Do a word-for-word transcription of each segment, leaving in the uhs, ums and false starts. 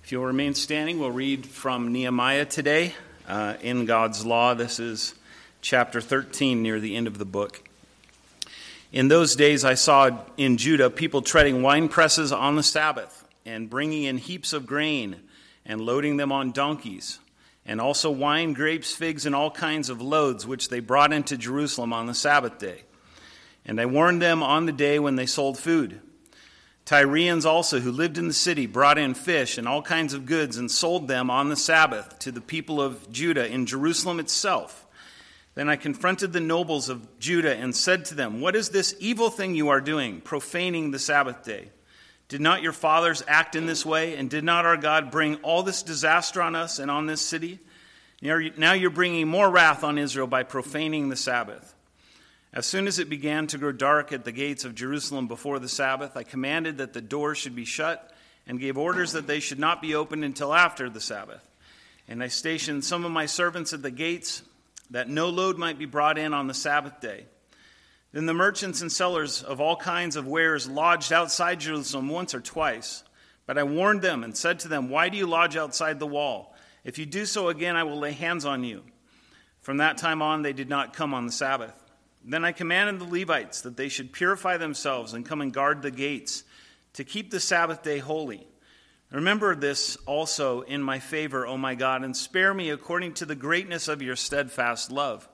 If you'll remain standing, we'll read from Nehemiah today uh, in God's law. This is chapter thirteen, near the end of the book. In those days I saw in Judah people treading wine presses on the Sabbath and bringing in heaps of grain and loading them on donkeys, and also wine, grapes, figs, and all kinds of loads, which they brought into Jerusalem on the Sabbath day. And I warned them on the day when they sold food. Tyrians also, who lived in the city, brought in fish and all kinds of goods and sold them on the Sabbath to the people of Judah in Jerusalem itself. Then I confronted the nobles of Judah and said to them, "What is this evil thing you are doing, profaning the Sabbath day? Did not your fathers act in this way, and did not our God bring all this disaster on us and on this city? Now you're bringing more wrath on Israel by profaning the Sabbath." As soon as it began to grow dark at the gates of Jerusalem before the Sabbath, I commanded that the doors should be shut and gave orders that they should not be opened until after the Sabbath. And I stationed some of my servants at the gates that no load might be brought in on the Sabbath day. Then the merchants and sellers of all kinds of wares lodged outside Jerusalem once or twice. But I warned them and said to them, "Why do you lodge outside the wall? If you do so again, I will lay hands on you." From that time on, they did not come on the Sabbath. Then I commanded the Levites that they should purify themselves and come and guard the gates to keep the Sabbath day holy. Remember this also in my favor, O my God, and spare me according to the greatness of your steadfast love.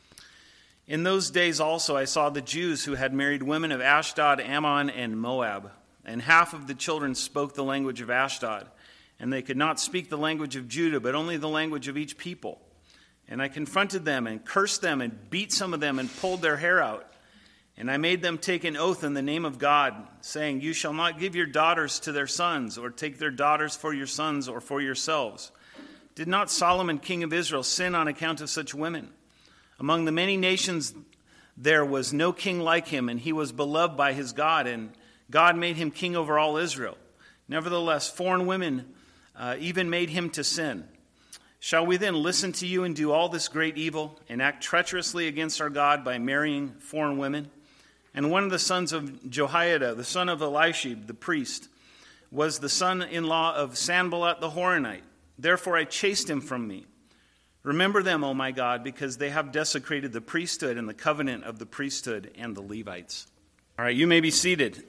In those days also I saw the Jews who had married women of Ashdod, Ammon, and Moab, and half of the children spoke the language of Ashdod, and they could not speak the language of Judah, but only the language of each people. And I confronted them and cursed them and beat some of them and pulled their hair out. And I made them take an oath in the name of God, saying, "You shall not give your daughters to their sons, or take their daughters for your sons or for yourselves." Did not Solomon, king of Israel, sin on account of such women? Among the many nations there was no king like him, and he was beloved by his God, and God made him king over all Israel. Nevertheless, foreign women uh, even made him to sin. Shall we then listen to you and do all this great evil and act treacherously against our God by marrying foreign women? And one of the sons of Jehoiada, the son of Eliashib, the priest, was the son-in-law of Sanballat the Horonite. Therefore I chased him from me. Remember them, O my God, because they have desecrated the priesthood and the covenant of the priesthood and the Levites. All right, you may be seated.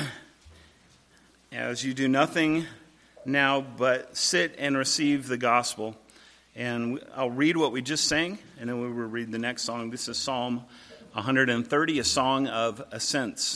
As you do nothing now but sit and receive the gospel. And I'll read what we just sang, and then we will read the next song. This is Psalm one thirty, a song of ascents.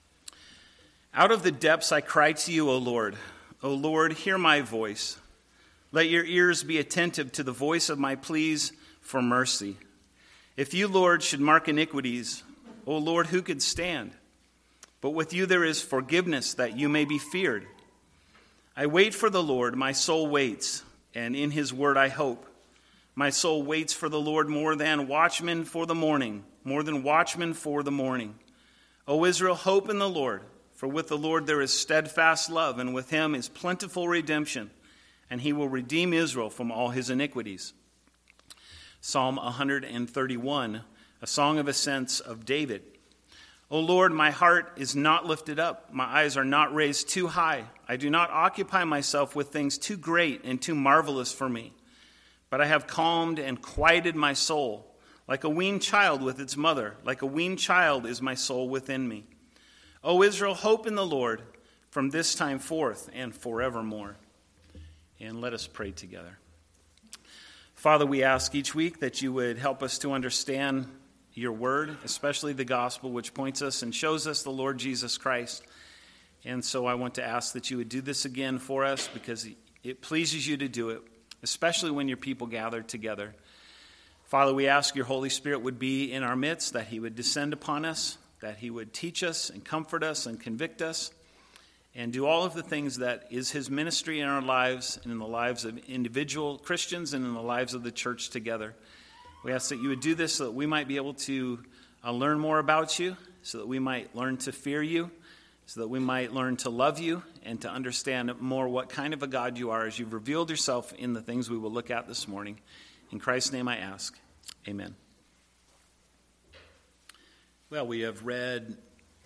Out of the depths I cry to you, O Lord. O Lord, hear my voice. Let your ears be attentive to the voice of my pleas for mercy. If you, Lord, should mark iniquities, O Lord, who could stand? But with you there is forgiveness, that you may be feared. I wait for the Lord, my soul waits, and in his word I hope. My soul waits for the Lord more than watchmen for the morning, more than watchmen for the morning. O Israel, hope in the Lord, for with the Lord there is steadfast love, and with him is plentiful redemption, and he will redeem Israel from all his iniquities. Psalm one thirty-one, a song of ascents of David. O Lord, my heart is not lifted up. My eyes are not raised too high. I do not occupy myself with things too great and too marvelous for me. But I have calmed and quieted my soul, like a weaned child with its mother. Like a weaned child is my soul within me. O Israel, hope in the Lord from this time forth and forevermore. And let us pray together. Father, we ask each week that you would help us to understand your word, especially the gospel, which points us and shows us the Lord Jesus Christ. And so I want to ask that you would do this again for us, because it pleases you to do it, especially when your people gather together. Father, we ask your Holy Spirit would be in our midst, that he would descend upon us, that he would teach us and comfort us and convict us, and do all of the things that is his ministry in our lives and in the lives of individual Christians and in the lives of the church together. We ask that you would do this so that we might be able to uh, learn more about you, so that we might learn to fear you, so that we might learn to love you and to understand more what kind of a God you are as you've revealed yourself in the things we will look at this morning. In Christ's name I ask, amen. Well, we have read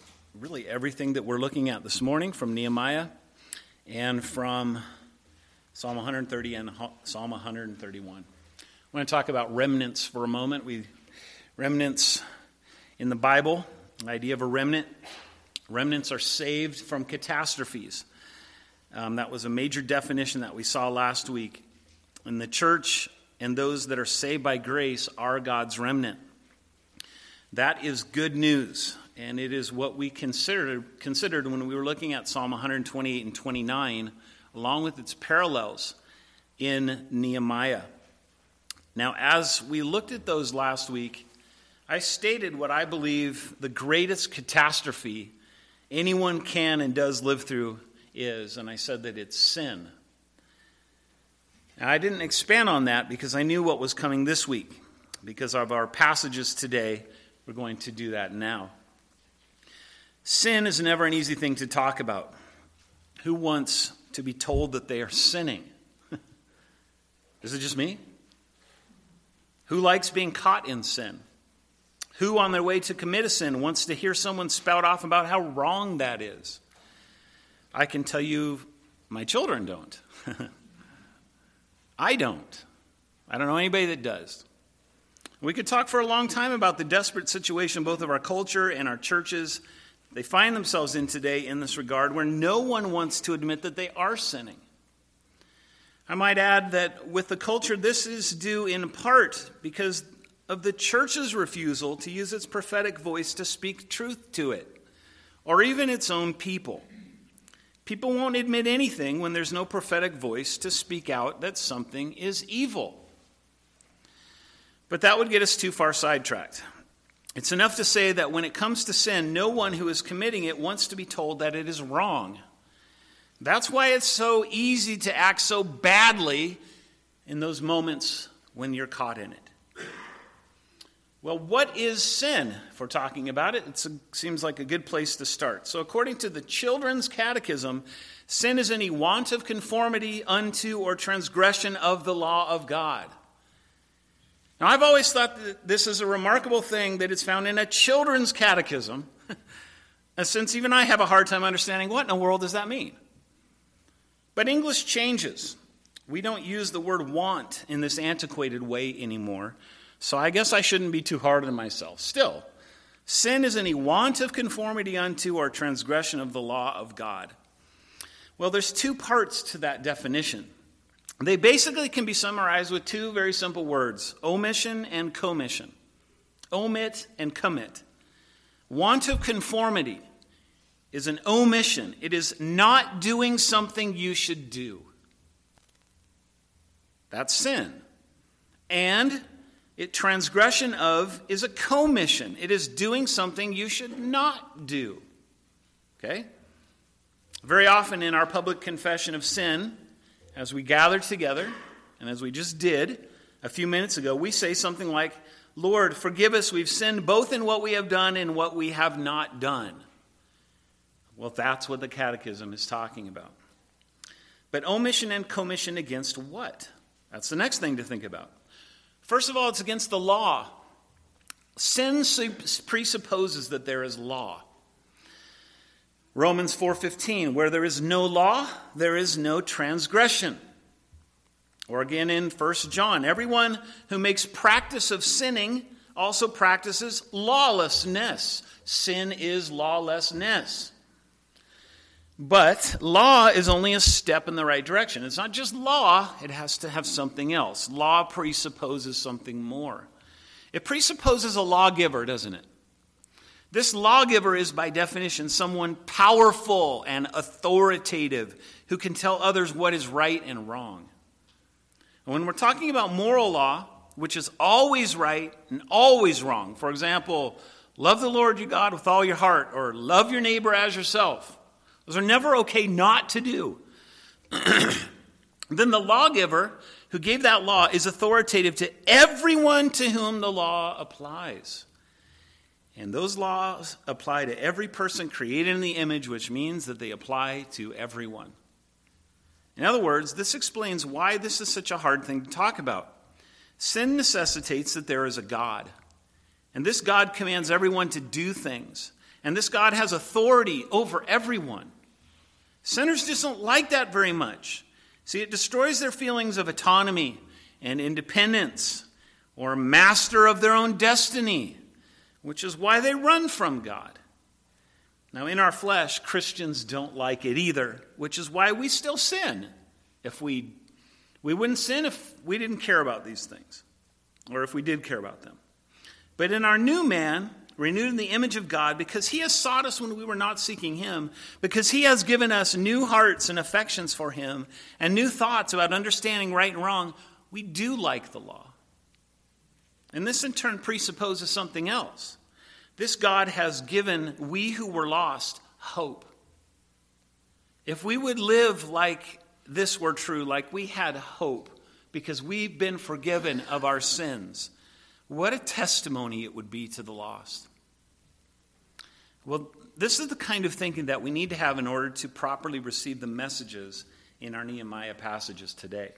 really everything that we're looking at this morning from Nehemiah and from Psalm one thirty and Psalm one thirty-one. I want to talk about remnants for a moment. We remnants in the Bible, the idea of a remnant. Remnants are saved from catastrophes. Um, that was a major definition that we saw last week. And the church and those that are saved by grace are God's remnant. That is good news, and it is what we considered, considered when we were looking at Psalm one twenty-eight and twenty-nine, along with its parallels in Nehemiah. Now, as we looked at those last week, I stated what I believe the greatest catastrophe anyone can and does live through is, and I said that it's sin. Now, I didn't expand on that because I knew what was coming this week. Because of our passages today, we're going to do that now. Sin is never an easy thing to talk about. Who wants to be told that they are sinning? Is it just me? Who likes being caught in sin? Who on their way to commit a sin wants to hear someone spout off about how wrong that is? I can tell you my children don't. I don't. I don't know anybody that does. We could talk for a long time about the desperate situation both of our culture and our churches. They find themselves in today in this regard where no one wants to admit that they are sinning. I might add that with the culture, this is due in part because of the church's refusal to use its prophetic voice to speak truth to it, or even its own people. People won't admit anything when there's no prophetic voice to speak out that something is evil. But that would get us too far sidetracked. It's enough to say that when it comes to sin, no one who is committing it wants to be told that it is wrong. That's why it's so easy to act so badly in those moments when you're caught in it. Well, what is sin? If we're talking about it, it seems like a good place to start. So according to the Children's Catechism, sin is any want of conformity unto or transgression of the law of God. Now, I've always thought that this is a remarkable thing that it's found in a children's catechism, since even I have a hard time understanding what in the world does that mean. But English changes. We don't use the word want in this antiquated way anymore, so I guess I shouldn't be too hard on myself. Still, sin is any want of conformity unto or transgression of the law of God. Well, there's two parts to that definition. They basically can be summarized with two very simple words, omission and commission. Omit and commit. Want of conformity is an omission. It is not doing something you should do. That's sin. And it transgression of is a commission. It is doing something you should not do. Okay? Very often in our public confession of sin, as we gather together, and as we just did a few minutes ago, we say something like, Lord, forgive us, we've sinned both in what we have done and what we have not done. Well, that's what the Catechism is talking about. But omission and commission against what? That's the next thing to think about. First of all, it's against the law. Sin presupposes that there is law. Romans four fifteen, where there is no law, there is no transgression. Or again in First John, everyone who makes practice of sinning also practices lawlessness. Sin is lawlessness. But law is only a step in the right direction. It's not just law, it has to have something else. Law presupposes something more. It presupposes a lawgiver, doesn't it? This lawgiver is by definition someone powerful and authoritative who can tell others what is right and wrong. And when we're talking about moral law, which is always right and always wrong, for example, love the Lord your God with all your heart, or love your neighbor as yourself, those are never okay not to do. Then the lawgiver who gave that law is authoritative to everyone to whom the law applies. And those laws apply to every person created in the image, which means that they apply to everyone. In other words, this explains why this is such a hard thing to talk about. Sin necessitates that there is a God. And this God commands everyone to do things. And this God has authority over everyone. Sinners just don't like that very much. See, it destroys their feelings of autonomy and independence, or master of their own destiny, which is why they run from God. Now, in our flesh, Christians don't like it either, which is why we still sin. If we we wouldn't sin if we didn't care about these things, or if we did care about them. But in our new man, renewed in the image of God, because he has sought us when we were not seeking him, because he has given us new hearts and affections for him, and new thoughts about understanding right and wrong, we do like the law. And this in turn presupposes something else. This God has given we who were lost hope. If we would live like this were true, like we had hope because we've been forgiven of our sins, what a testimony it would be to the lost. Well, this is the kind of thinking that we need to have in order to properly receive the messages in our Nehemiah passages today.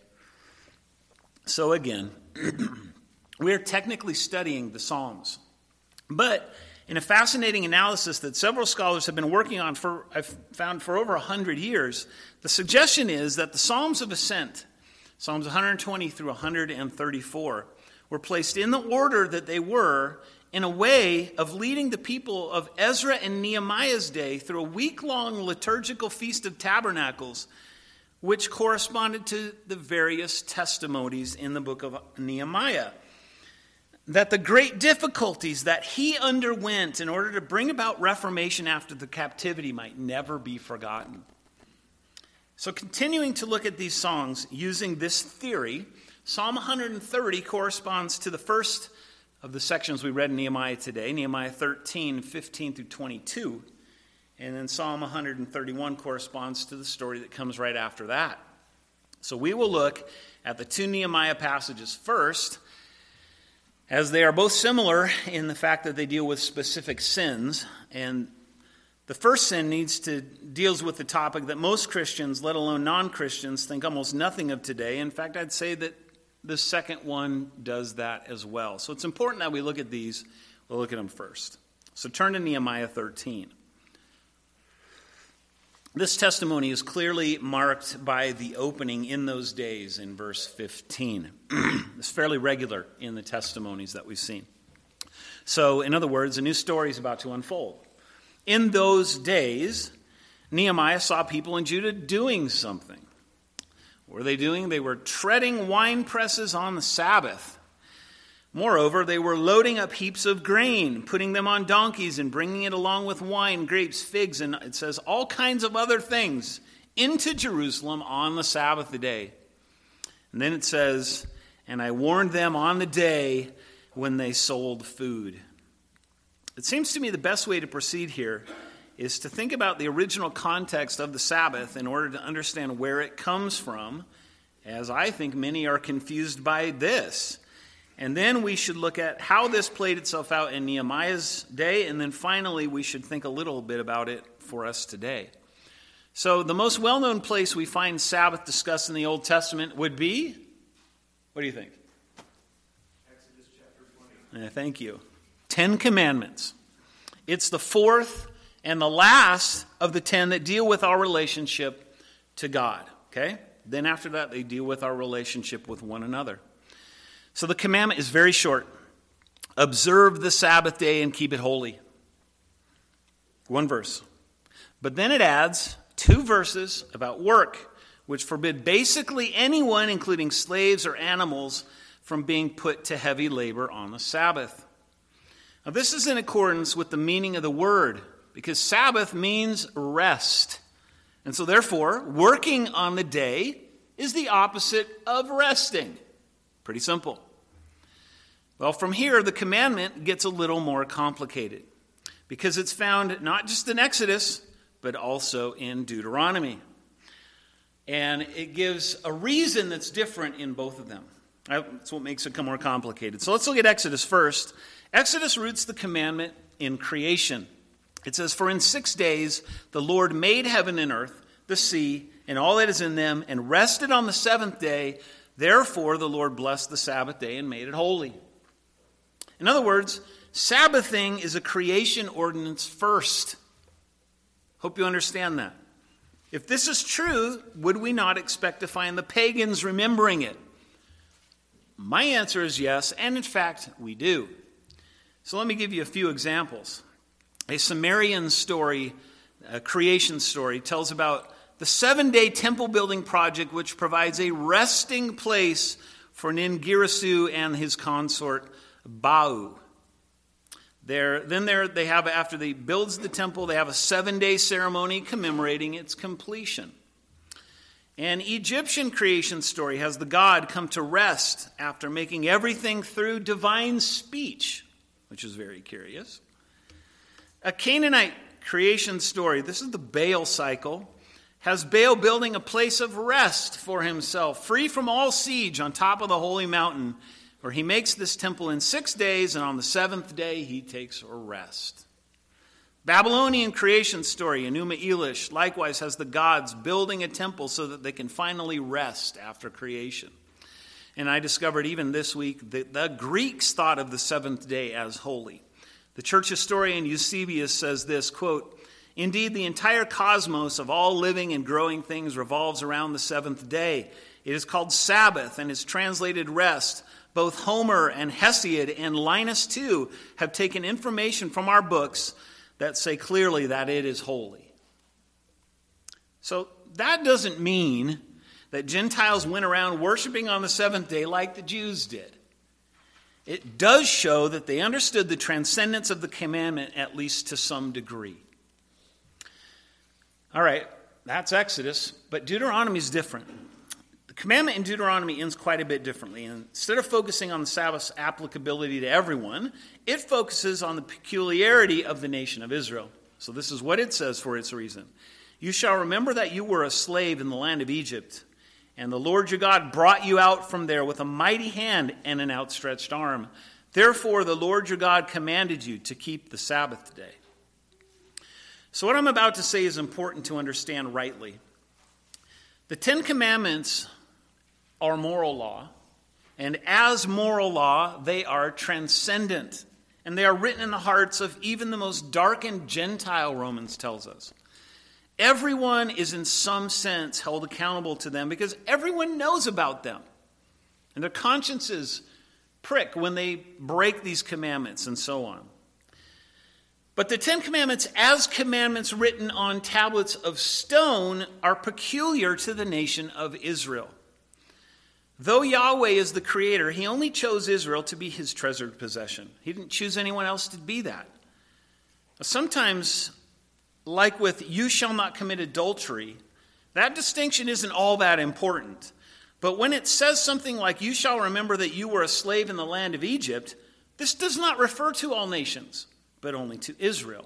So again, we are technically studying the Psalms, but in a fascinating analysis that several scholars have been working on for, I've found for over one hundred years, the suggestion is that the Psalms of Ascent, Psalms one hundred twenty through one hundred thirty-four, were placed in the order that they were in a way of leading the people of Ezra and Nehemiah's day through a week-long liturgical Feast of Tabernacles, which corresponded to the various testimonies in the book of Nehemiah. That the great difficulties that he underwent in order to bring about reformation after the captivity might never be forgotten. So continuing to look at these songs using this theory, Psalm one hundred thirty corresponds to the first of the sections we read in Nehemiah today, Nehemiah thirteen, fifteen through twenty-two. And then Psalm one hundred thirty-one corresponds to the story that comes right after that. So we will look at the two Nehemiah passages first, as they are both similar in the fact that they deal with specific sins. And the first sin needs to deals with the topic that most Christians, let alone non-Christians, think almost nothing of today. In fact, I'd say that the second one does that as well. So it's important that we look at these. We'll look at them first. So turn to Nehemiah thirteen. This testimony is clearly marked by the opening in those days in verse fifteen. It's fairly regular in the testimonies that we've seen. So, in other words, a new story is about to unfold. In those days, Nehemiah saw people in Judah doing something. What were they doing? They were treading wine presses on the Sabbath. Moreover, they were loading up heaps of grain, putting them on donkeys and bringing it along with wine, grapes, figs, and it says all kinds of other things into Jerusalem on the Sabbath day. And then it says, and I warned them on the day when they sold food. It seems to me the best way to proceed here is to think about the original context of the Sabbath in order to understand where it comes from, as I think many are confused by this. And then we should look at how this played itself out in Nehemiah's day, and then finally we should think a little bit about it for us today. So the most well-known place we find Sabbath discussed in the Old Testament would be, what do you think? Exodus chapter twenty. Yeah, thank you. Ten Commandments. It's the fourth and the last of the ten that deal with our relationship to God. Okay? Then after that, they deal with our relationship with one another. So the commandment is very short. Observe the Sabbath day and keep it holy. One verse. But then it adds two verses about work, which forbid basically anyone, including slaves or animals, from being put to heavy labor on the Sabbath. Now this is in accordance with the meaning of the word, because Sabbath means rest. And so therefore, working on the day is the opposite of resting. Pretty simple. Well, from here, the commandment gets a little more complicated because it's found not just in Exodus, but also in Deuteronomy. And it gives a reason that's different in both of them. That's what makes it more complicated. So let's look at Exodus first. Exodus roots the commandment in creation. It says, "For in six days the Lord made heaven and earth, the sea, and all that is in them, and rested on the seventh day. Therefore, the Lord blessed the Sabbath day and made it holy." In other words, Sabbathing is a creation ordinance first. Hope you understand that. If this is true, would we not expect to find the pagans remembering it? My answer is yes, and in fact, we do. So let me give you a few examples. A Sumerian story, a creation story, tells about the seven-day temple building project, which provides a resting place for Ningirsu and his consort, Bau. There, then there they have, after they builds the temple, they have a seven-day ceremony commemorating its completion. An Egyptian creation story has the god come to rest after making everything through divine speech, which is very curious. A Canaanite creation story, this is the Baal cycle, has Baal building a place of rest for himself, free from all siege on top of the holy mountain, where he makes this temple in six days, and on the seventh day he takes a rest. Babylonian creation story, Enuma Elish, likewise has the gods building a temple so that they can finally rest after creation. And I discovered even this week that the Greeks thought of the seventh day as holy. The church historian Eusebius says this, quote, "Indeed, the entire cosmos of all living and growing things revolves around the seventh day. It is called Sabbath and is translated rest. Both Homer and Hesiod and Linus too have taken information from our books that say clearly that it is holy." So that doesn't mean that Gentiles went around worshiping on the seventh day like the Jews did. It does show that they understood the transcendence of the commandment, at least to some degree. All right, that's Exodus, but Deuteronomy is different. The commandment in Deuteronomy ends quite a bit differently. And instead of focusing on the Sabbath's applicability to everyone, it focuses on the peculiarity of the nation of Israel. So this is what it says for its reason. "You shall remember that you were a slave in the land of Egypt, and the Lord your God brought you out from there with a mighty hand and an outstretched arm. Therefore the Lord your God commanded you to keep the Sabbath day." So what I'm about to say is important to understand rightly. The Ten Commandments are moral law, and as moral law, they are transcendent, and they are written in the hearts of even the most darkened Gentile, Romans tells us. Everyone is in some sense held accountable to them because everyone knows about them, and their consciences prick when they break these commandments and so on. But the Ten Commandments, as commandments written on tablets of stone, are peculiar to the nation of Israel. Though Yahweh is the creator, he only chose Israel to be his treasured possession. He didn't choose anyone else to be that. Sometimes, like with "you shall not commit adultery," that distinction isn't all that important. But when it says something like "you shall remember that you were a slave in the land of Egypt," this does not refer to all nations, but only to Israel.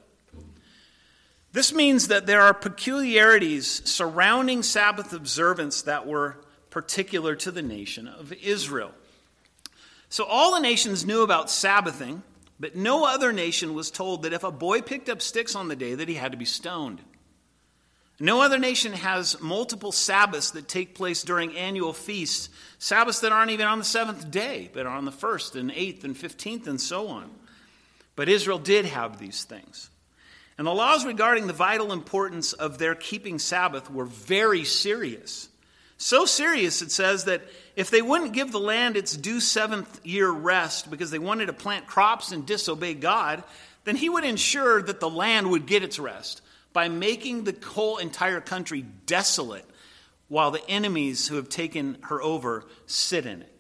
This means that there are peculiarities surrounding Sabbath observance that were particular to the nation of Israel. So all the nations knew about Sabbathing, but no other nation was told that if a boy picked up sticks on the day that he had to be stoned. No other nation has multiple Sabbaths that take place during annual feasts, Sabbaths that aren't even on the seventh day, but are on the first and eighth and fifteenth and so on. But Israel did have these things. And the laws regarding the vital importance of their keeping Sabbath were very serious. So serious, it says, that if they wouldn't give the land its due seventh year rest because they wanted to plant crops and disobey God, then he would ensure that the land would get its rest by making the whole entire country desolate while the enemies who have taken her over sit in it.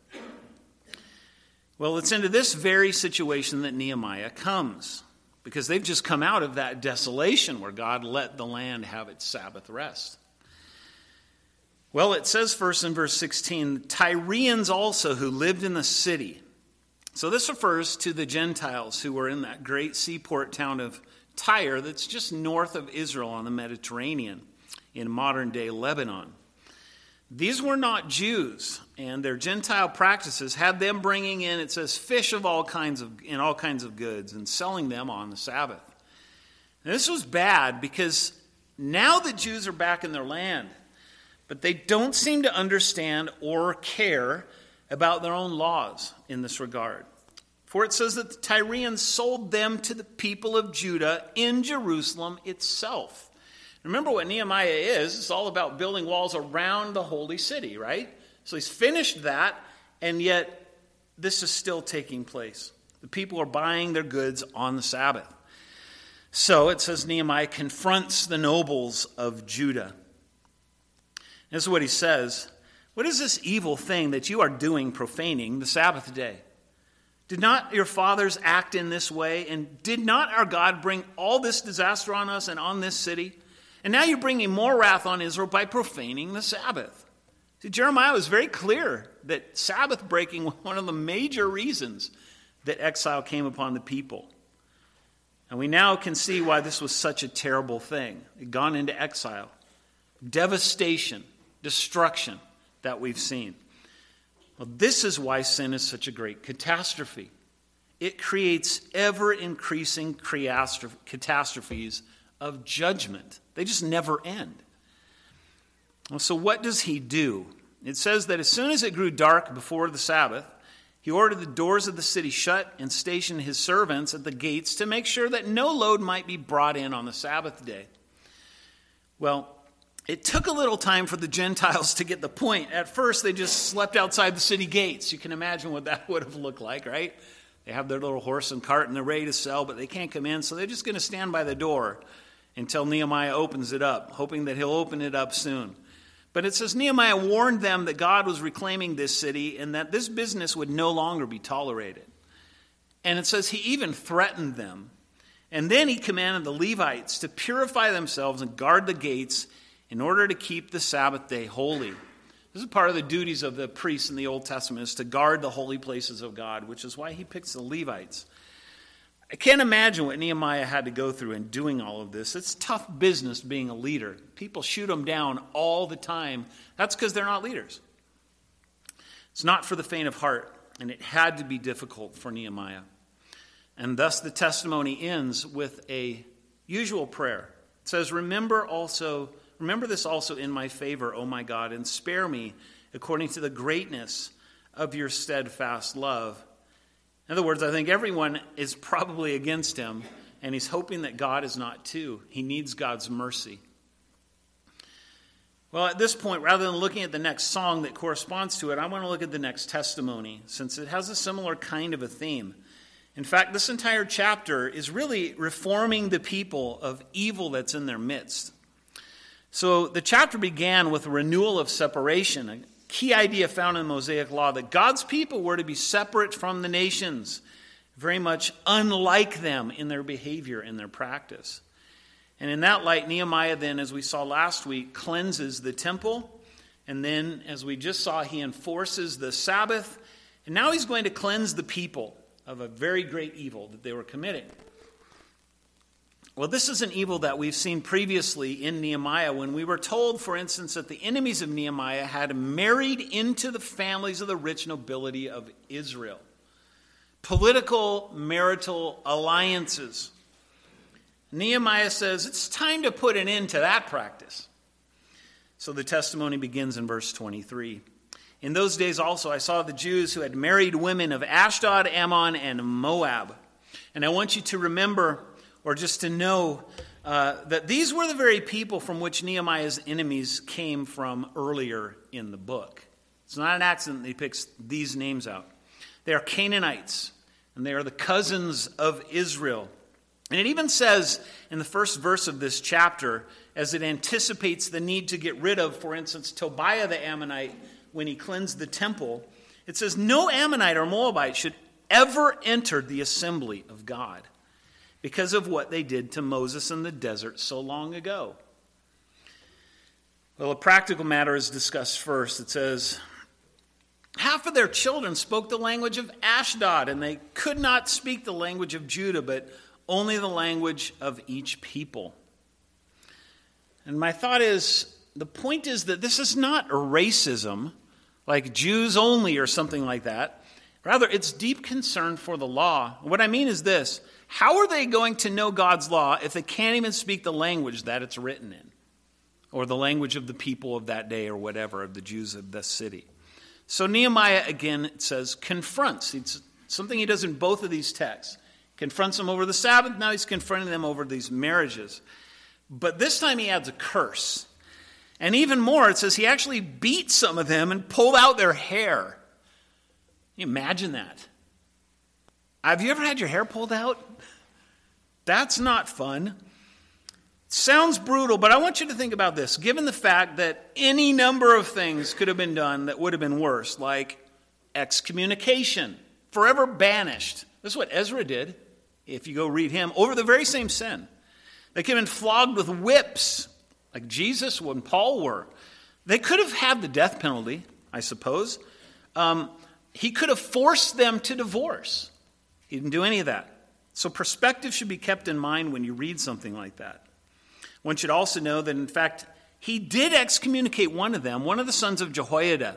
Well, it's into this very situation that Nehemiah comes, because they've just come out of that desolation where God let the land have its Sabbath rest. Well, it says first in verse sixteen, Tyrians also who lived in the city. So this refers to the Gentiles who were in that great seaport town of Tyre that's just north of Israel on the Mediterranean in modern-day Lebanon. These were not Jews, and their Gentile practices had them bringing in, it says, fish of all kinds of in all kinds of goods and selling them on the Sabbath. Now, this was bad because now the Jews are back in their land, but they don't seem to understand or care about their own laws in this regard. For it says that the Tyrians sold them to the people of Judah in Jerusalem itself. Remember what Nehemiah is. It's all about building walls around the holy city, right? So he's finished that, and yet this is still taking place. The people are buying their goods on the Sabbath. So it says Nehemiah confronts the nobles of Judah. This is what he says. What is this evil thing that you are doing, profaning the Sabbath day? Did not your fathers act in this way? And did not our God bring all this disaster on us and on this city? And now you're bringing more wrath on Israel by profaning the Sabbath. See, Jeremiah was very clear that Sabbath breaking was one of the major reasons that exile came upon the people. And we now can see why this was such a terrible thing. They'd gone into exile. Devastation, destruction that we've seen. Well, this is why sin is such a great catastrophe. It creates ever-increasing catastrophes of judgment. They just never end. Well, so what does he do? It says that as soon as it grew dark before the Sabbath, he ordered the doors of the city shut and stationed his servants at the gates to make sure that no load might be brought in on the Sabbath day. Well, it took a little time for the Gentiles to get the point. At first, they just slept outside the city gates. You can imagine what that would have looked like, right? They have their little horse and cart and they're ready to sell, but they can't come in, so they're just going to stand by the door until Nehemiah opens it up, hoping that he'll open it up soon. But it says Nehemiah warned them that God was reclaiming this city and that this business would no longer be tolerated. And it says he even threatened them. And then he commanded the Levites to purify themselves and guard the gates in order to keep the Sabbath day holy. This is part of the duties of the priests in the Old Testament, is to guard the holy places of God, which is why he picks the Levites. I can't imagine what Nehemiah had to go through in doing all of this. It's tough business being a leader. People shoot them down all the time. That's because they're not leaders. It's not for the faint of heart, and it had to be difficult for Nehemiah. And thus the testimony ends with a usual prayer. It says, Remember also, remember this also in my favor, O my God, and spare me according to the greatness of your steadfast love. In other words, I think everyone is probably against him, and he's hoping that God is not too. He needs God's mercy. Well, at this point, rather than looking at the next song that corresponds to it, I want to look at the next testimony, since it has a similar kind of a theme. In fact, this entire chapter is really reforming the people of evil that's in their midst. So the chapter began with a renewal of separation, a key idea found in the Mosaic Law, that God's people were to be separate from the nations, very much unlike them in their behavior and their practice. And in that light, Nehemiah then, as we saw last week, cleanses the temple. And then, as we just saw, he enforces the Sabbath. And now he's going to cleanse the people of a very great evil that they were committing. Well, this is an evil that we've seen previously in Nehemiah when we were told, for instance, that the enemies of Nehemiah had married into the families of the rich nobility of Israel. Political, marital alliances. Nehemiah says it's time to put an end to that practice. So the testimony begins in verse twenty-three. In those days also I saw the Jews who had married women of Ashdod, Ammon, and Moab. And I want you to remember, or just to know, uh, that these were the very people from which Nehemiah's enemies came from earlier in the book. It's not an accident that he picks these names out. They are Canaanites, and they are the cousins of Israel. And it even says in the first verse of this chapter, as it anticipates the need to get rid of, for instance, Tobiah the Ammonite, when he cleansed the temple, it says, no Ammonite or Moabite should ever enter the assembly of God, because of what they did to Moses in the desert so long ago. Well, a practical matter is discussed first. It says, half of their children spoke the language of Ashdod, and they could not speak the language of Judah, but only the language of each people. And my thought is, the point is that this is not a racism, like Jews only or something like that. Rather, it's deep concern for the law. What I mean is this: how are they going to know God's law if they can't even speak the language that it's written in, or the language of the people of that day, or whatever, of the Jews of this city? So Nehemiah, again, it says, confronts. It's something he does in both of these texts. Confronts them over the Sabbath. Now he's confronting them over these marriages. But this time he adds a curse. And even more, it says he actually beat some of them and pulled out their hair. Can you imagine that? Have you ever had your hair pulled out? That's not fun. Sounds brutal, but I want you to think about this. Given the fact that any number of things could have been done that would have been worse, like excommunication, forever banished. This is what Ezra did, if you go read him, over the very same sin. They could have been flogged with whips, like Jesus and Paul were. They could have had the death penalty, I suppose. Um, he could have forced them to divorce. He didn't do any of that. So perspective should be kept in mind when you read something like that. One should also know that, in fact, he did excommunicate one of them, one of the sons of Jehoiada,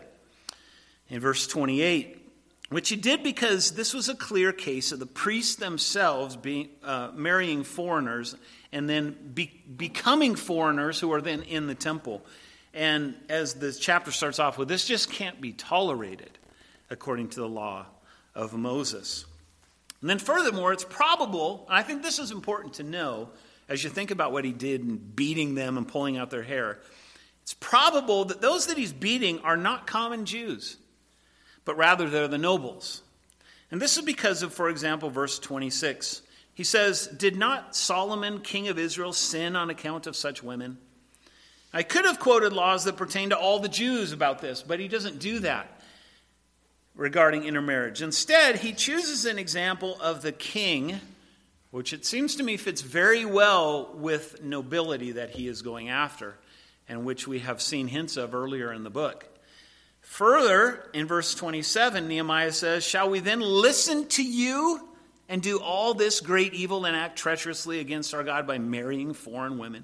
in verse twenty-eight, which he did because this was a clear case of the priests themselves being uh, marrying foreigners and then be, becoming foreigners who are then in the temple. And as the chapter starts off with, this just can't be tolerated according to the law of Moses. And then furthermore, it's probable, and I think this is important to know, as you think about what he did in beating them and pulling out their hair, it's probable that those that he's beating are not common Jews, but rather they're the nobles. And this is because of, for example, verse twenty-six. He says, "Did not Solomon, king of Israel, sin on account of such women?" I could have quoted laws that pertain to all the Jews about this, but he doesn't do that regarding intermarriage. Instead, he chooses an example of the king, which it seems to me fits very well with nobility that he is going after, and which we have seen hints of earlier in the book. Further, in verse twenty-seven, Nehemiah says, "Shall we then listen to you and do all this great evil and act treacherously against our God by marrying foreign women?"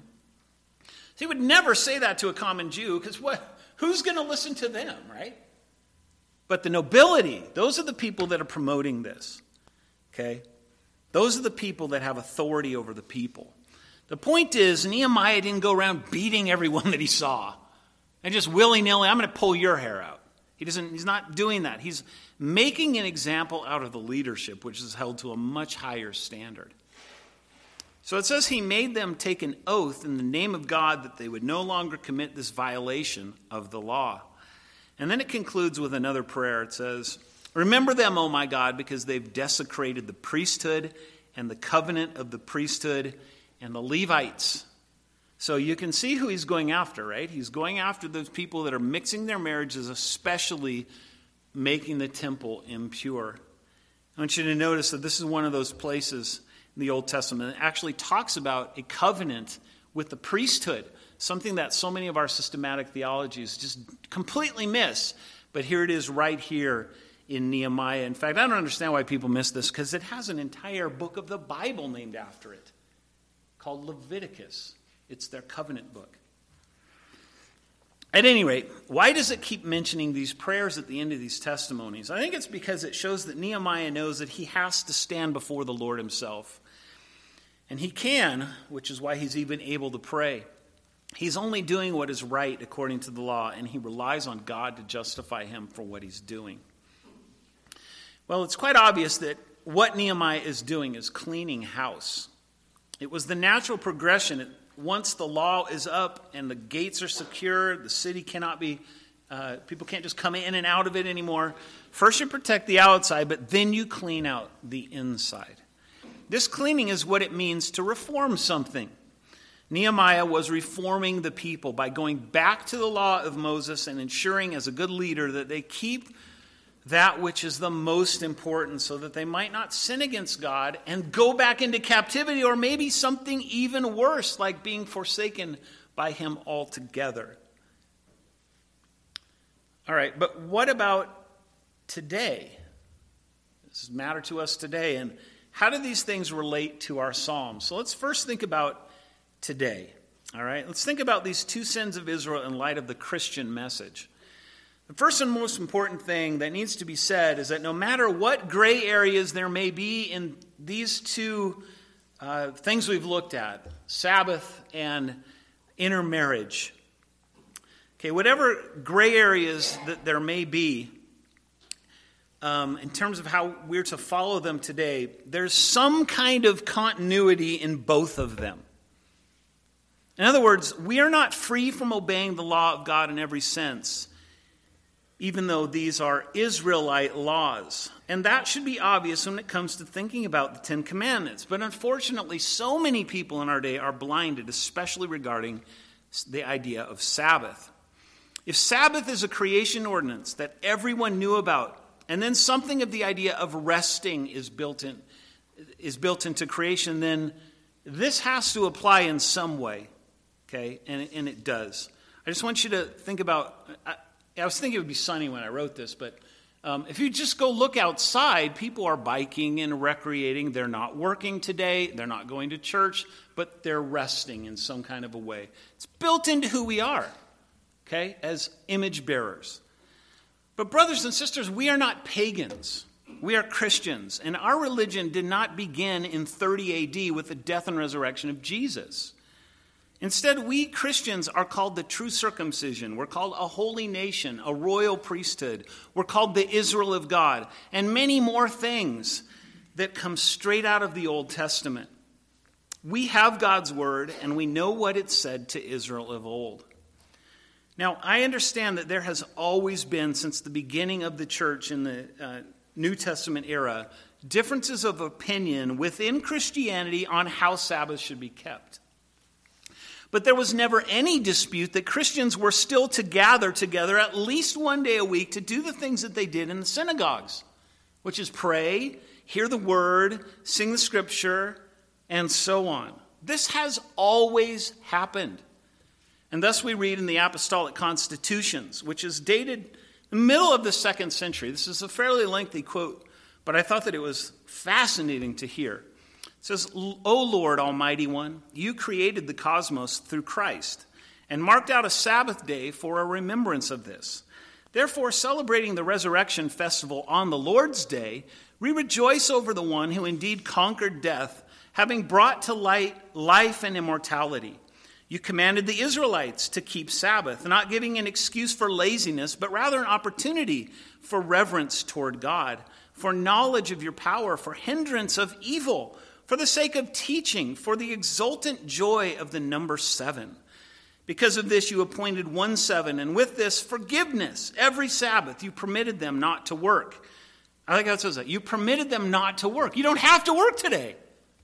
He would never say that to a common Jew, because what? Who's going to listen to them, right? But the nobility, those are the people that are promoting this, okay? Those are the people that have authority over the people. The point is, Nehemiah didn't go around beating everyone that he saw and just willy-nilly, "I'm going to pull your hair out." He doesn't. He's not doing that. He's making an example out of the leadership, which is held to a much higher standard. So it says he made them take an oath in the name of God that they would no longer commit this violation of the law. And then it concludes with another prayer. It says, "Remember them, O my God, because they've desecrated the priesthood and the covenant of the priesthood and the Levites." So you can see who he's going after, right? He's going after those people that are mixing their marriages, especially making the temple impure. I want you to notice that this is one of those places in the Old Testament that actually talks about a covenant with the priesthood, something that so many of our systematic theologies just completely miss. But here it is right here in Nehemiah. In fact, I don't understand why people miss this, because it has an entire book of the Bible named after it, called Leviticus. It's their covenant book. At any rate, why does it keep mentioning these prayers at the end of these testimonies? I think it's because it shows that Nehemiah knows that he has to stand before the Lord himself. And he can, which is why he's even able to pray. He's only doing what is right according to the law, and he relies on God to justify him for what he's doing. Well, it's quite obvious that what Nehemiah is doing is cleaning house. It was the natural progression. Once the law is up and the gates are secure, the city cannot be, uh, people can't just come in and out of it anymore. First you protect the outside, but then you clean out the inside. This cleaning is what it means to reform something. Nehemiah was reforming the people by going back to the law of Moses and ensuring as a good leader that they keep that which is the most important so that they might not sin against God and go back into captivity, or maybe something even worse, like being forsaken by him altogether. All right, but what about today? This matters to us today, and how do these things relate to our Psalms? So let's first think about today. All right, let's think about these two sins of Israel in light of the Christian message. The first and most important thing that needs to be said is that no matter what gray areas there may be in these two uh, things we've looked at, Sabbath and intermarriage, okay, whatever gray areas that there may be, um, in terms of how we're to follow them today, there's some kind of continuity in both of them. In other words, we are not free from obeying the law of God in every sense, even though these are Israelite laws. And that should be obvious when it comes to thinking about the Ten Commandments. But unfortunately, so many people in our day are blinded, especially regarding the idea of Sabbath. If Sabbath is a creation ordinance that everyone knew about, and then something of the idea of resting is built in, is built into creation, then this has to apply in some way, okay? And, and it does. I just want you to think about, I, I was thinking it would be sunny when I wrote this, but um, if you just go look outside, people are biking and recreating. They're not working today. They're not going to church, but they're resting in some kind of a way. It's built into who we are, okay, as image bearers. But brothers and sisters, we are not pagans. We are Christians. And our religion did not begin in thirty A D with the death and resurrection of Jesus. Instead, we Christians are called the true circumcision. We're called a holy nation, a royal priesthood. We're called the Israel of God, and many more things that come straight out of the Old Testament. We have God's word, and we know what it said to Israel of old. Now, I understand that there has always been, since the beginning of the church in the uh, New Testament era, differences of opinion within Christianity on how Sabbath should be kept. But there was never any dispute that Christians were still to gather together at least one day a week to do the things that they did in the synagogues, which is pray, hear the word, sing the scripture, and so on. This has always happened. And thus we read in the Apostolic Constitutions, which is dated the middle of the second century. This is a fairly lengthy quote, but I thought that it was fascinating to hear. It says, O Lord, Almighty One, you created the cosmos through Christ and marked out a Sabbath day for a remembrance of this. Therefore, celebrating the resurrection festival on the Lord's day, we rejoice over the one who indeed conquered death, having brought to light life and immortality. You commanded the Israelites to keep Sabbath, not giving an excuse for laziness, but rather an opportunity for reverence toward God, for knowledge of your power, for hindrance of evil, for the sake of teaching, for the exultant joy of the number seven. Because of this you appointed one seven, and with this forgiveness every Sabbath you permitted them not to work. I like how it says that. You permitted them not to work. You don't have to work today.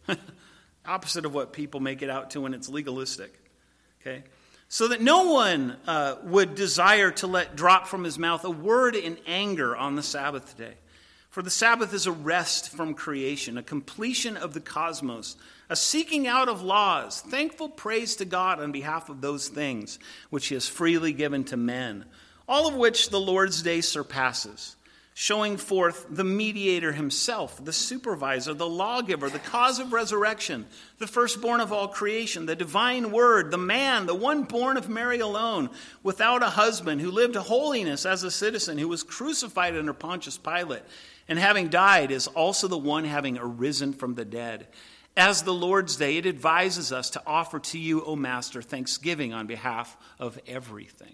Opposite of what people make it out to when it's legalistic. Okay? So that no one uh, would desire to let drop from his mouth a word in anger on the Sabbath day. For the Sabbath is a rest from creation, a completion of the cosmos, a seeking out of laws, thankful praise to God on behalf of those things which he has freely given to men, all of which the Lord's day surpasses, showing forth the mediator himself, the supervisor, the lawgiver, the cause of resurrection, the firstborn of all creation, the divine word, the man, the one born of Mary alone, without a husband, who lived holiness as a citizen, who was crucified under Pontius Pilate, and having died is also the one having arisen from the dead. As the Lord's day, it advises us to offer to you, O Master, thanksgiving on behalf of everything.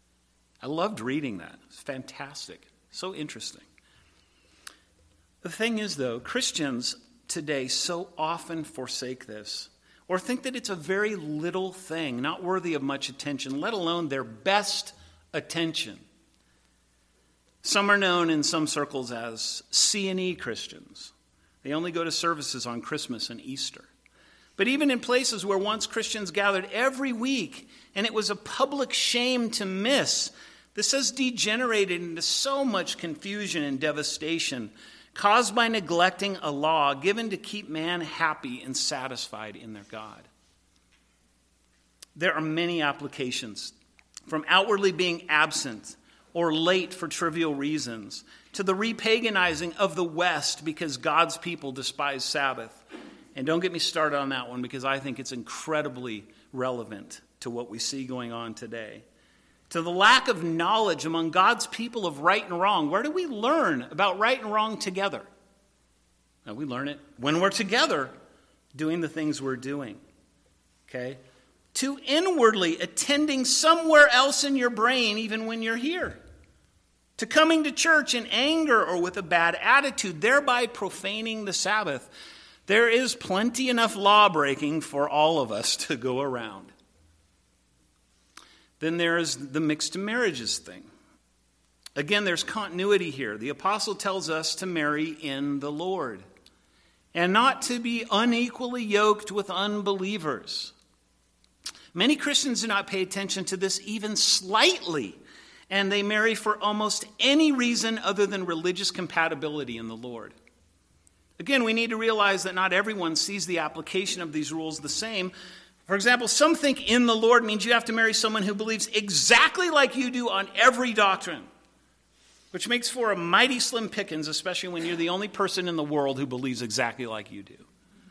I loved reading that. It's fantastic. So interesting. The thing is, though, Christians today so often forsake this or think that it's a very little thing, not worthy of much attention, let alone their best attention. Some are known in some circles as C and E Christians. They only go to services on Christmas and Easter. But even in places where once Christians gathered every week and it was a public shame to miss, this has degenerated into so much confusion and devastation caused by neglecting a law given to keep man happy and satisfied in their God. There are many applications, from outwardly being absent or late for trivial reasons, to the repaganizing of the West because God's people despise Sabbath. And don't get me started on that one because I think it's incredibly relevant to what we see going on today. To the lack of knowledge among God's people of right and wrong. Where do we learn about right and wrong together? Now, we learn it when we're together doing the things we're doing. Okay? To inwardly attending somewhere else in your brain even when you're here. To coming to church in anger or with a bad attitude, thereby profaning the Sabbath. There is plenty enough law breaking for all of us to go around. Then there's the mixed marriages thing. Again, there's continuity here. The apostle tells us to marry in the Lord and not to be unequally yoked with unbelievers. Many Christians do not pay attention to this even slightly, and they marry for almost any reason other than religious compatibility in the Lord. Again, we need to realize that not everyone sees the application of these rules the same. For example, some think in the Lord means you have to marry someone who believes exactly like you do on every doctrine, which makes for a mighty slim pickings, especially when you're the only person in the world who believes exactly like you do.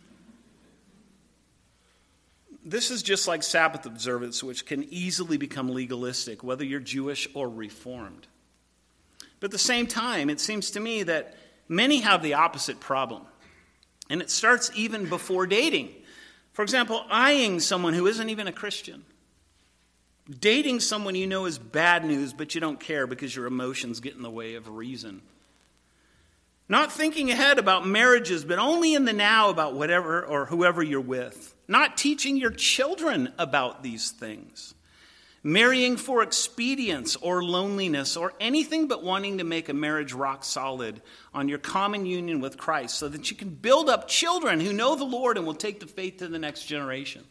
This is just like Sabbath observance, which can easily become legalistic, whether you're Jewish or Reformed. But at the same time, it seems to me that many have the opposite problem. And it starts even before dating. For example, eyeing someone who isn't even a Christian. Dating someone you know is bad news, but you don't care because your emotions get in the way of reason. Not thinking ahead about marriages, but only in the now about whatever or whoever you're with. Not teaching your children about these things. Marrying for expedience or loneliness or anything but wanting to make a marriage rock solid on your common union with Christ so that you can build up children who know the Lord and will take the faith to the next generation.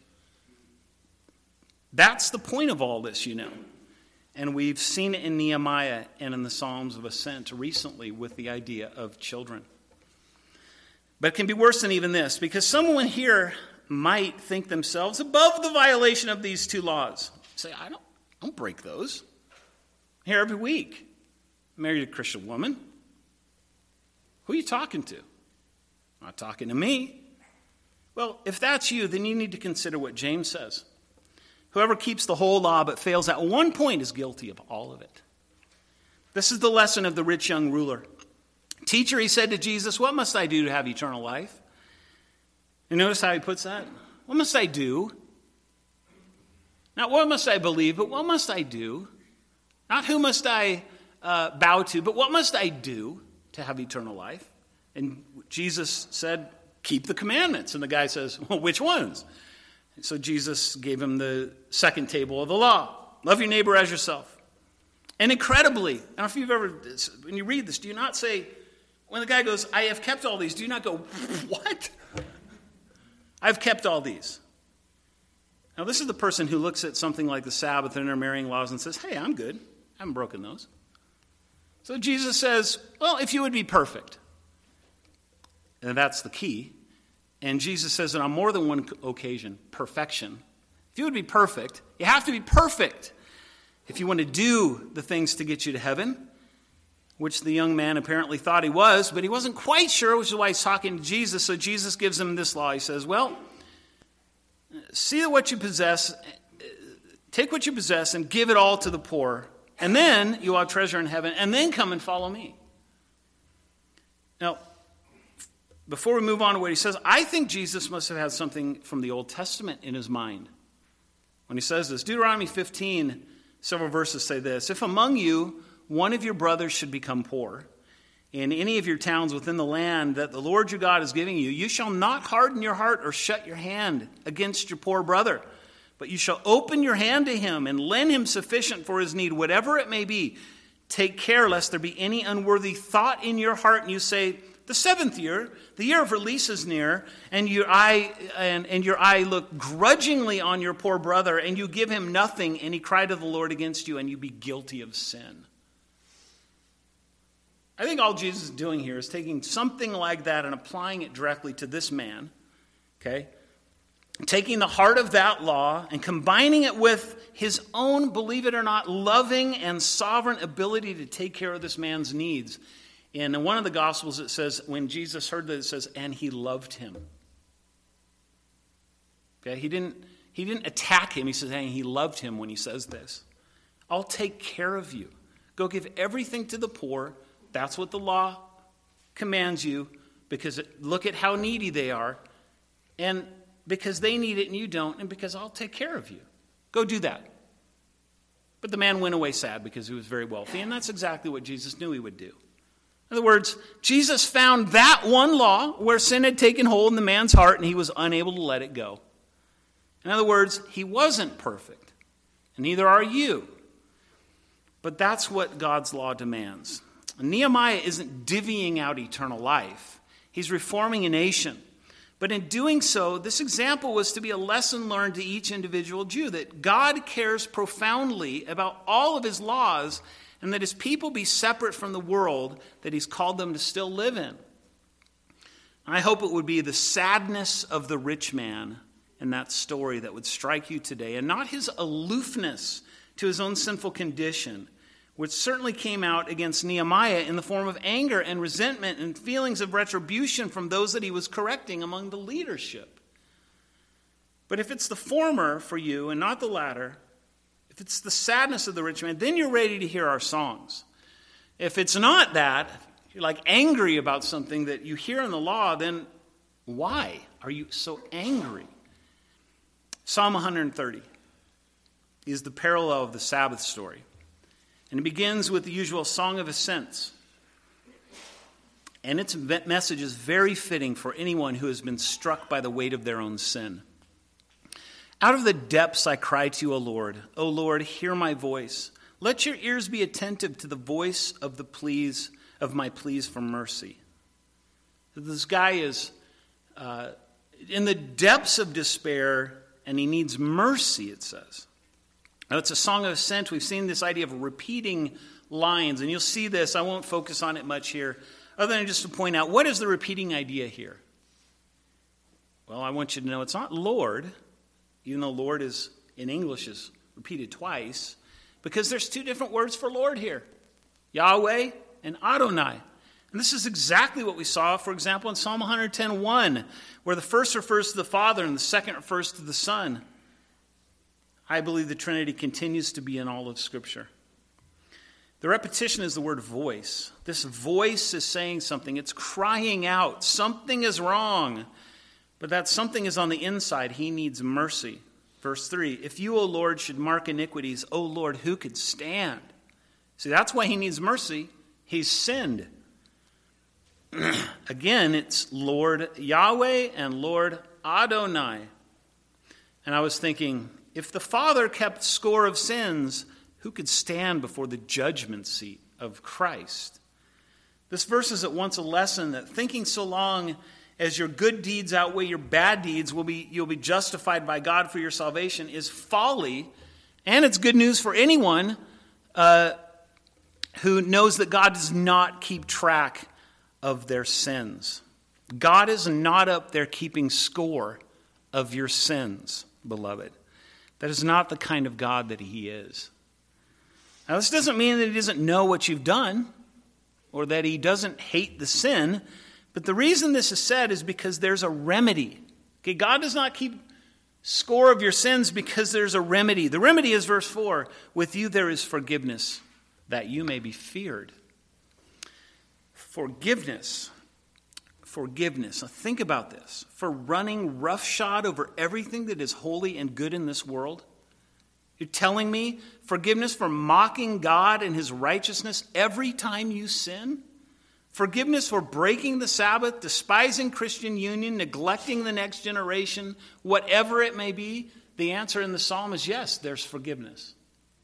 That's the point of all this, you know. And we've seen it in Nehemiah and in the Psalms of Ascent recently with the idea of children. But it can be worse than even this, because someone here might think themselves above the violation of these two laws. Say, I don't, I don't break those. I'm here every week. I'm married to a Christian woman. Who are you talking to? I'm not talking to me. Well, if that's you, then you need to consider what James says. Whoever keeps the whole law but fails at one point is guilty of all of it. This is the lesson of the rich young ruler. Teacher, he said to Jesus, what must I do to have eternal life? And notice how he puts that. What must I do? Not what must I believe, but what must I do? Not who must I uh, bow to, but what must I do to have eternal life? And Jesus said, keep the commandments. And the guy says, well, which ones? So Jesus gave him the second table of the law. Love your neighbor as yourself. And incredibly, I don't know if you've ever, when you read this, do you not say, when the guy goes, I have kept all these, do you not go, what? I've kept all these. Now this is the person who looks at something like the Sabbath and intermarrying laws and says, hey, I'm good. I haven't broken those. So Jesus says, well, if you would be perfect. And that's the key. And Jesus says that on more than one occasion, perfection. If you would be perfect, you have to be perfect if you want to do the things to get you to heaven, which the young man apparently thought he was, but he wasn't quite sure, which is why he's talking to Jesus. So Jesus gives him this law. He says, well, see what you possess, take what you possess and give it all to the poor, and then you will have treasure in heaven, and then come and follow me. Now, before we move on to what he says, I think Jesus must have had something from the Old Testament in his mind when he says this. Deuteronomy fifteen, several verses say this. If among you one of your brothers should become poor in any of your towns within the land that the Lord your God is giving you, you shall not harden your heart or shut your hand against your poor brother, but you shall open your hand to him and lend him sufficient for his need, whatever it may be. Take care lest there be any unworthy thought in your heart and you say, the seventh year, the year of release is near, and your eye and, and your eye look grudgingly on your poor brother, and you give him nothing, and he cry to the Lord against you, and you be guilty of sin. I think all Jesus is doing here is taking something like that and applying it directly to this man, okay? Taking the heart of that law and combining it with his own, believe it or not, loving and sovereign ability to take care of this man's needs. In one of the Gospels, it says, when Jesus heard that, it says, and he loved him. Okay, he didn't, he didn't attack him. He says, hey, he loved him when he says this. I'll take care of you. Go give everything to the poor. That's what the law commands you, because look at how needy they are. And because they need it and you don't, and because I'll take care of you. Go do that. But the man went away sad because he was very wealthy, and that's exactly what Jesus knew he would do. In other words, Jesus found that one law where sin had taken hold in the man's heart and he was unable to let it go. In other words, he wasn't perfect, and neither are you. But that's what God's law demands. Nehemiah isn't divvying out eternal life. He's reforming a nation. But in doing so, this example was to be a lesson learned to each individual Jew, that God cares profoundly about all of his laws, and that his people be separate from the world that he's called them to still live in. I hope it would be the sadness of the rich man in that story that would strike you today, and not his aloofness to his own sinful condition, which certainly came out against Nehemiah in the form of anger and resentment and feelings of retribution from those that he was correcting among the leadership. But if it's the former for you and not the latter, if it's the sadness of the rich man, then you're ready to hear our songs. If it's not that, if you're like angry about something that you hear in the law, then why are you so angry? Psalm one thirty is the parallel of the Sabbath story. And it begins with the usual song of ascents. And its message is very fitting for anyone who has been struck by the weight of their own sin. Out of the depths I cry to you, O Lord. O Lord, hear my voice. Let your ears be attentive to the voice of the pleas of my pleas for mercy. This guy is uh, in the depths of despair, and he needs mercy, it says. Now, it's a song of ascent. We've seen this idea of repeating lines, and you'll see this. I won't focus on it much here, other than just to point out, what is the repeating idea here? Well, I want you to know it's not Lord, even though Lord is in English is repeated twice, because there's two different words for Lord here, Yahweh and Adonai. And this is exactly what we saw, for example, in Psalm one ten one, where the first refers to the Father and the second refers to the Son. I believe the Trinity continues to be in all of Scripture. The repetition is the word voice. This voice is saying something. It's crying out. Something is wrong. But that something is on the inside. He needs mercy. Verse three, if you, O Lord, should mark iniquities, O Lord, who could stand? See, that's why he needs mercy. He's sinned. Again, it's Lord Yahweh and Lord Adonai. And I was thinking, if the Father kept score of sins, who could stand before the judgment seat of Christ? This verse is at once a lesson that thinking so long as your good deeds outweigh your bad deeds, will be you'll be justified by God for your salvation is folly, and it's good news for anyone uh, who knows that God does not keep track of their sins. God is not up there keeping score of your sins, beloved. That is not the kind of God that he is. Now, this doesn't mean that he doesn't know what you've done or that he doesn't hate the sin, but the reason this is said is because there's a remedy. Okay, God does not keep score of your sins because there's a remedy. The remedy is verse four, with you there is forgiveness, that you may be feared. Forgiveness. Forgiveness. Now think about this. For running roughshod over everything that is holy and good in this world, you're telling me forgiveness for mocking God and his righteousness every time you sin? Forgiveness for breaking the Sabbath, despising Christian union, neglecting the next generation, whatever it may be? The answer in the psalm is yes, there's forgiveness.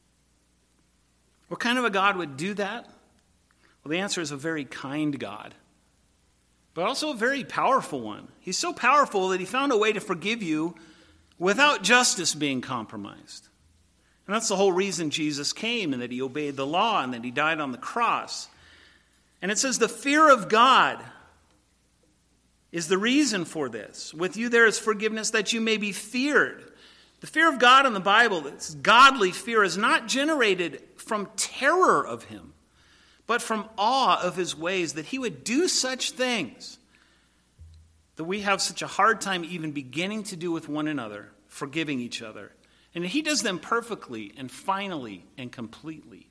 What kind of a God would do that? Well, the answer is a very kind God, but also a very powerful one. He's so powerful that he found a way to forgive you without justice being compromised. And that's the whole reason Jesus came, and that he obeyed the law, and that he died on the cross. And it says the fear of God is the reason for this. With you there is forgiveness that you may be feared. The fear of God in the Bible, this godly fear, is not generated from terror of him, but from awe of his ways, that he would do such things that we have such a hard time even beginning to do with one another, forgiving each other. And he does them perfectly and finally and completely.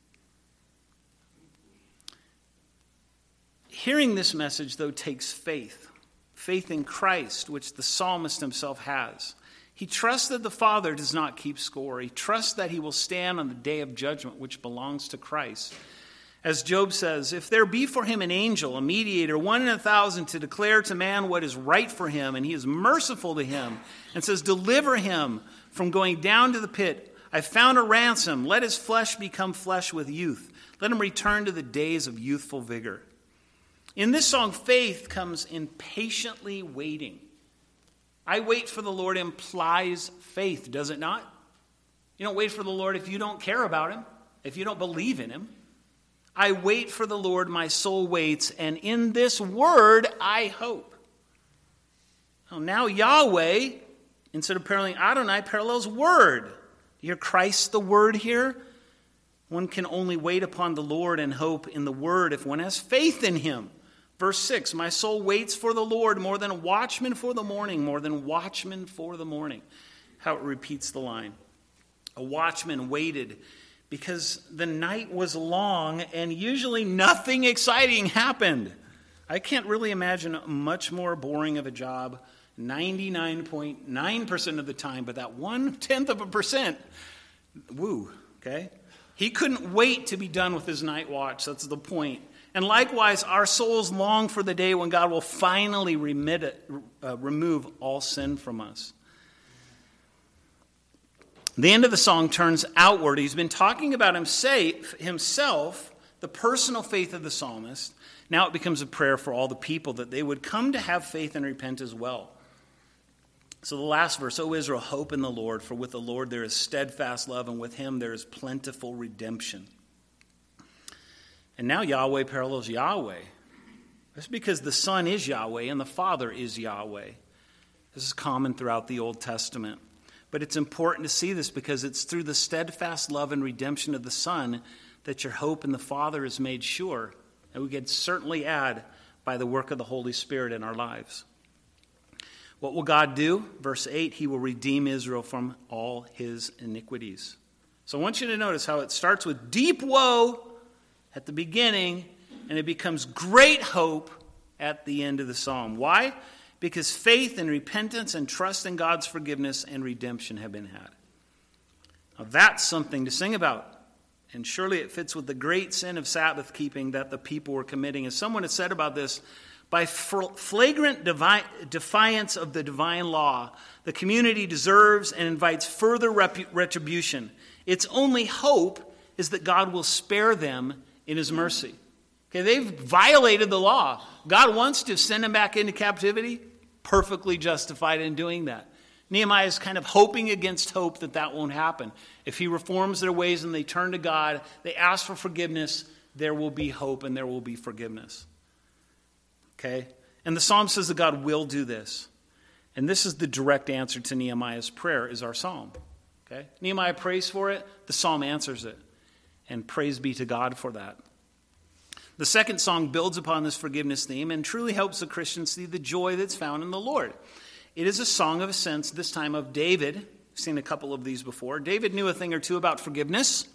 Hearing this message, though, takes faith. Faith in Christ, which the psalmist himself has. He trusts that the Father does not keep score. He trusts that he will stand on the day of judgment, which belongs to Christ. As Job says, if there be for him an angel, a mediator, one in a thousand, to declare to man what is right for him, and he is merciful to him, and says, deliver him from going down to the pit, I found a ransom. Let his flesh become flesh with youth. Let him return to the days of youthful vigor. In this song, faith comes in patiently waiting. I wait for the Lord implies faith, does it not? You don't wait for the Lord if you don't care about him, if you don't believe in him. I wait for the Lord, my soul waits, and in this word I hope. Well, now Yahweh, instead of paralleling Adonai, parallels word. You hear Christ the word here? One can only wait upon the Lord and hope in the word if one has faith in him. Verse six, my soul waits for the Lord more than a watchman for the morning, more than watchman for the morning. How it repeats the line. A watchman waited because the night was long and usually nothing exciting happened. I can't really imagine much more boring of a job ninety-nine point nine percent of the time, but that one-tenth of a percent, woo, okay? He couldn't wait to be done with his night watch. That's the point. And likewise, our souls long for the day when God will finally remit it, uh, remove all sin from us. The end of the song turns outward. He's been talking about himself, the personal faith of the psalmist. Now it becomes a prayer for all the people that they would come to have faith and repent as well. So the last verse, O Israel, hope in the Lord, for with the Lord there is steadfast love, and with him there is plentiful redemption. And now Yahweh parallels Yahweh. That's because the Son is Yahweh and the Father is Yahweh. This is common throughout the Old Testament. But it's important to see this because it's through the steadfast love and redemption of the Son that your hope in the Father is made sure. And we could certainly add by the work of the Holy Spirit in our lives. What will God do? Verse eight, he will redeem Israel from all his iniquities. So I want you to notice how it starts with deep woe at the beginning, and it becomes great hope at the end of the psalm. Why? Because faith and repentance and trust in God's forgiveness and redemption have been had. Now that's something to sing about. And surely it fits with the great sin of Sabbath keeping that the people were committing. As someone has said about this, by flagrant devi- defiance of the divine law, the community deserves and invites further rep- retribution. Its only hope is that God will spare them in his mercy. Okay, they've violated the law. God wants to send them back into captivity, perfectly justified in doing that. Nehemiah is kind of hoping against hope that that won't happen. If he reforms their ways and they turn to God, they ask for forgiveness, there will be hope and there will be forgiveness. Okay? And the psalm says that God will do this. And this is the direct answer to Nehemiah's prayer, is our psalm. Okay? Nehemiah prays for it, the psalm answers it. And praise be to God for that. The second song builds upon this forgiveness theme and truly helps the Christian see the joy that's found in the Lord. It is a song of ascents, this time of David. We've seen a couple of these before. David knew a thing or two about forgiveness.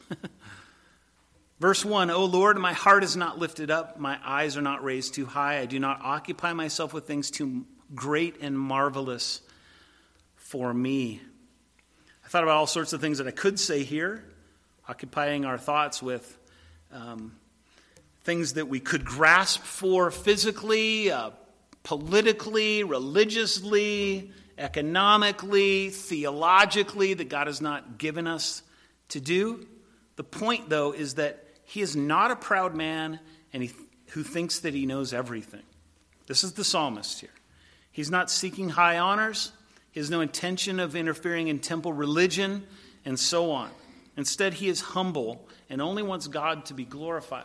Verse one, O Lord, my heart is not lifted up, my eyes are not raised too high. I do not occupy myself with things too great and marvelous for me. I thought about all sorts of things that I could say here, occupying our thoughts with um, things that we could grasp for physically, uh, politically, religiously, economically, theologically, that God has not given us to do. The point, though, is that he is not a proud man and he, who thinks that he knows everything. This is the psalmist here. He's not seeking high honors. He has no intention of interfering in temple religion and so on. Instead, he is humble and only wants God to be glorified.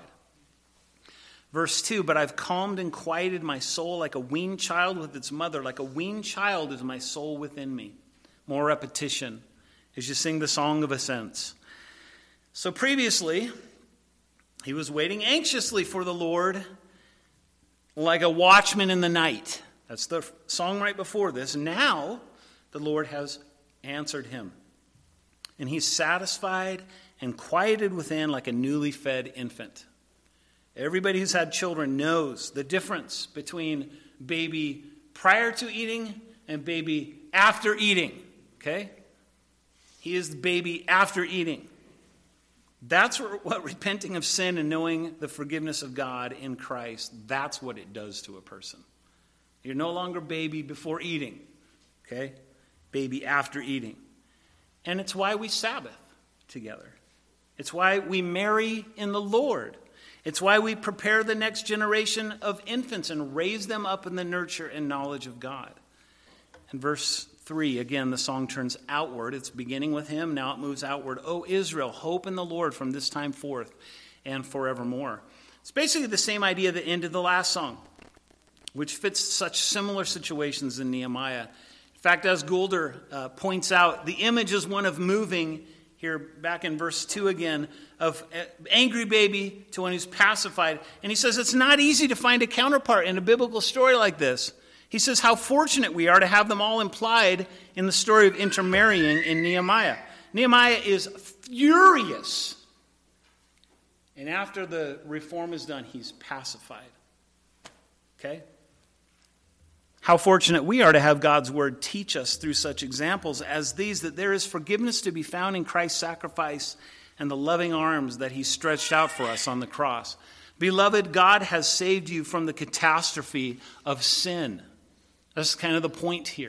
Verse two, but I've calmed and quieted my soul like a weaned child with its mother. Like a weaned child is my soul within me. More repetition as you sing the song of ascents. So previously, he was waiting anxiously for the Lord like a watchman in the night. That's the song right before this. Now, the Lord has answered him. And he's satisfied and quieted within like a newly fed infant. Everybody who's had children knows the difference between baby prior to eating and baby after eating. Okay? He is the baby after eating. That's what repenting of sin and knowing the forgiveness of God in Christ, that's what it does to a person. You're no longer baby before eating. Okay? Baby after eating. And it's why we Sabbath. together. It's why we marry in the Lord. It's why we prepare the next generation of infants and raise them up in the nurture and knowledge of God. In verse three, again, the song turns outward. It's beginning with him. Now it moves outward. O Israel, hope in the Lord from this time forth and forevermore. It's basically the same idea that ended the last song, which fits such similar situations in Nehemiah. In fact, as Goulder uh, points out, the image is one of moving, here back in verse two again, of angry baby to one who's pacified. And he says it's not easy to find a counterpart in a biblical story like this. He says how fortunate we are to have them all implied in the story of intermarrying in Nehemiah. Nehemiah is furious. And after the reform is done, he's pacified. Okay? How fortunate we are to have God's word teach us through such examples as these, that there is forgiveness to be found in Christ's sacrifice and the loving arms that he stretched out for us on the cross. Beloved, God has saved you from the catastrophe of sin. That's kind of the point here.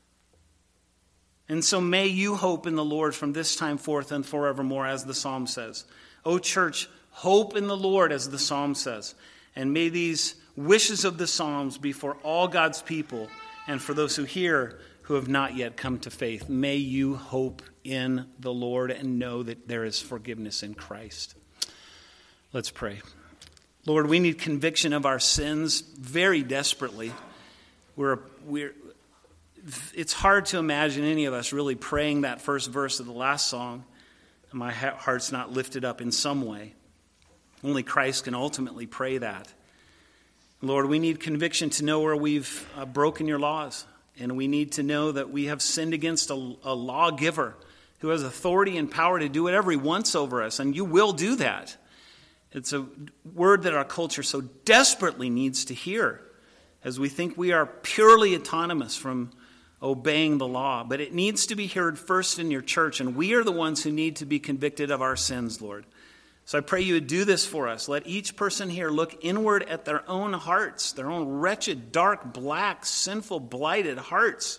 And so may you hope in the Lord from this time forth and forevermore, as the psalm says. O church, hope in the Lord, as the psalm says. And may these wishes of the psalms be for all God's people and for those who hear who have not yet come to faith. May you hope in the Lord and know that there is forgiveness in Christ. Let's pray. Lord, we need conviction of our sins very desperately. We're, we're, it's hard to imagine any of us really praying that first verse of the last song, and my heart's not lifted up in some way. Only Christ can ultimately pray that. Lord, we need conviction to know where we've uh, broken your laws, and we need to know that we have sinned against a, a lawgiver who has authority and power to do whatever he wants over us, and you will do that. It's a word that our culture so desperately needs to hear, as we think we are purely autonomous from obeying the law. But it needs to be heard first in your church, and we are the ones who need to be convicted of our sins, Lord. So I pray you would do this for us. Let each person here look inward at their own hearts, their own wretched, dark, black, sinful, blighted hearts.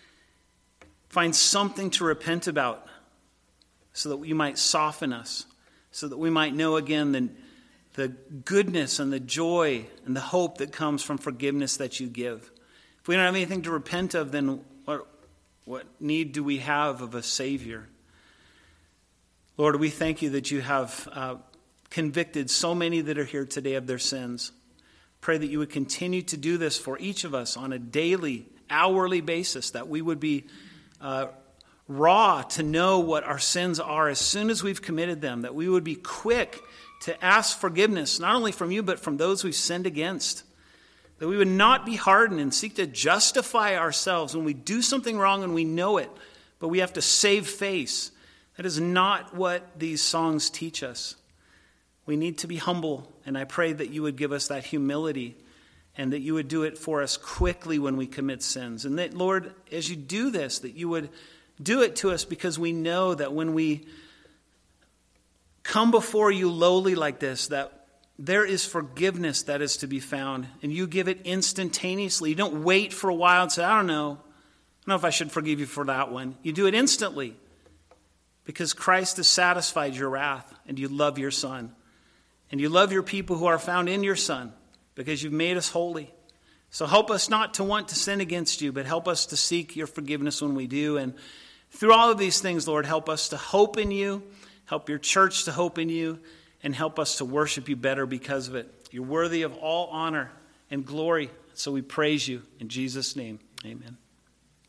Find something to repent about so that you might soften us, so that we might know again the the goodness and the joy and the hope that comes from forgiveness that you give. If we don't have anything to repent of, then what, what need do we have of a Savior? Lord, we thank you that you have uh, convicted so many that are here today of their sins. Pray that you would continue to do this for each of us on a daily, hourly basis, that we would be uh, raw to know what our sins are as soon as we've committed them, that we would be quick to ask forgiveness, not only from you, but from those we've sinned against. That we would not be hardened and seek to justify ourselves when we do something wrong and we know it, but we have to save face. That is not what these songs teach us. We need to be humble, and I pray that you would give us that humility and that you would do it for us quickly when we commit sins. And that, Lord, as you do this, that you would do it to us because we know that when we come before you lowly like this, that there is forgiveness that is to be found, and you give it instantaneously. You don't wait for a while and say, I don't know. I don't know if I should forgive you for that one. You do it instantly because Christ has satisfied your wrath, and you love your Son. And you love your people who are found in your Son because you've made us holy. So help us not to want to sin against you, but help us to seek your forgiveness when we do. And through all of these things, Lord, help us to hope in you. Help your church to hope in you, and help us to worship you better because of it. You're worthy of all honor and glory, so we praise you in Jesus' name. Amen.